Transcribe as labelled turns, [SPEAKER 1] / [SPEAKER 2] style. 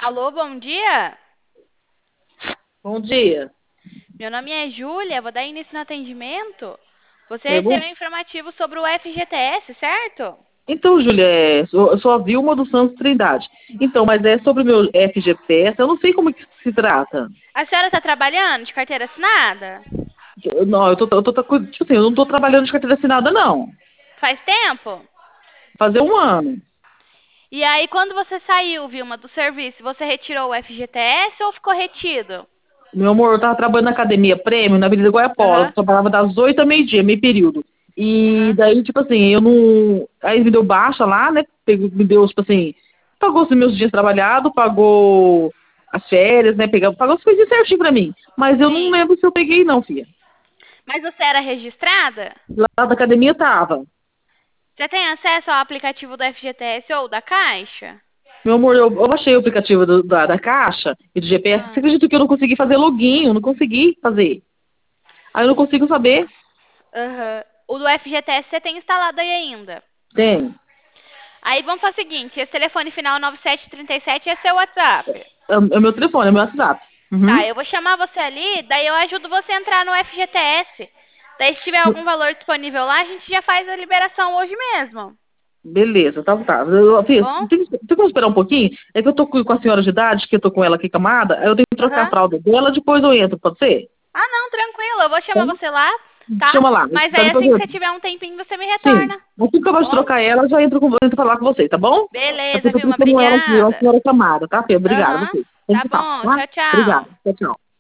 [SPEAKER 1] Alô, bom dia.
[SPEAKER 2] Bom dia.
[SPEAKER 1] Meu nome é Júlia, vou dar início no atendimento. Você
[SPEAKER 2] Pergunta.
[SPEAKER 1] recebeu um informativo sobre o FGTS, certo?
[SPEAKER 2] Então, Júlia, eu sou a Vilma do Santos Trindade. Então, mas é sobre o meu FGTS, eu não sei como é que se trata.
[SPEAKER 1] A senhora está trabalhando de carteira assinada?
[SPEAKER 2] Não, tipo assim, eu não tô trabalhando de carteira assinada, não.
[SPEAKER 1] Faz tempo?
[SPEAKER 2] Fazer um ano.
[SPEAKER 1] E aí, quando você saiu, Vilma, do serviço, você retirou o FGTS ou ficou retido?
[SPEAKER 2] Meu amor, eu tava trabalhando na academia Prêmio, na Avenida Guaiapola. Eu
[SPEAKER 1] Aham,
[SPEAKER 2] trabalhava das 8 a meio-dia, meio período. E
[SPEAKER 1] aham.
[SPEAKER 2] daí, tipo assim, eu não. Aí me deu baixa lá, né? Me deu, tipo assim, pagou os meus dias trabalhados, pagou as férias, né? Pagou as coisas certinho pra mim. Mas eu não
[SPEAKER 1] Sim.
[SPEAKER 2] lembro se eu peguei, não, filha.
[SPEAKER 1] Mas você era registrada?
[SPEAKER 2] Lá da academia tava.
[SPEAKER 1] Você tem acesso ao aplicativo do FGTS ou da Caixa?
[SPEAKER 2] Meu amor, eu baixei o aplicativo da Caixa e do GPS. Você
[SPEAKER 1] Ah,
[SPEAKER 2] acredita que eu não consegui fazer login? Eu não consegui fazer. Aí eu não consigo saber.
[SPEAKER 1] aham. O do FGTS você tem instalado aí ainda.
[SPEAKER 2] Tem.
[SPEAKER 1] Aí vamos fazer o seguinte, esse telefone final 9737 é seu WhatsApp.
[SPEAKER 2] É o meu telefone, é o meu WhatsApp.
[SPEAKER 1] Tá,
[SPEAKER 2] Uhum.
[SPEAKER 1] eu vou chamar você ali, daí eu ajudo você a entrar no FGTS. Daí se tiver algum valor disponível lá, a gente já faz a liberação hoje mesmo.
[SPEAKER 2] Beleza, tá.
[SPEAKER 1] Tá
[SPEAKER 2] Filha,
[SPEAKER 1] bom?
[SPEAKER 2] tem como esperar um pouquinho? É que eu tô com a senhora de idade, que eu tô com ela aqui camada, aí eu tenho que trocar a
[SPEAKER 1] Aham.
[SPEAKER 2] fralda dela, depois eu entro, pode ser?
[SPEAKER 1] Ah, não, tranquilo, eu vou
[SPEAKER 2] Tá?
[SPEAKER 1] chamar você lá, tá?
[SPEAKER 2] Chama lá.
[SPEAKER 1] Mas
[SPEAKER 2] Tá,
[SPEAKER 1] aí
[SPEAKER 2] depois
[SPEAKER 1] assim
[SPEAKER 2] eu
[SPEAKER 1] que você
[SPEAKER 2] entro.
[SPEAKER 1] tiver um tempinho, você me
[SPEAKER 2] Sim.
[SPEAKER 1] retorna,
[SPEAKER 2] Assim que eu
[SPEAKER 1] tá
[SPEAKER 2] acabar de
[SPEAKER 1] bom?
[SPEAKER 2] trocar ela, eu já entro falar com você, tá bom? É
[SPEAKER 1] Beleza,
[SPEAKER 2] porque eu tô
[SPEAKER 1] Vilma,
[SPEAKER 2] pensando ela aqui, a
[SPEAKER 1] obrigada.
[SPEAKER 2] senhora camada, tá, Fê? Obrigada,
[SPEAKER 1] Aham.
[SPEAKER 2] você. Tem
[SPEAKER 1] Tá
[SPEAKER 2] que ficar,
[SPEAKER 1] bom,
[SPEAKER 2] tá?
[SPEAKER 1] tchau, tchau.
[SPEAKER 2] Obrigada. Tchau, tchau.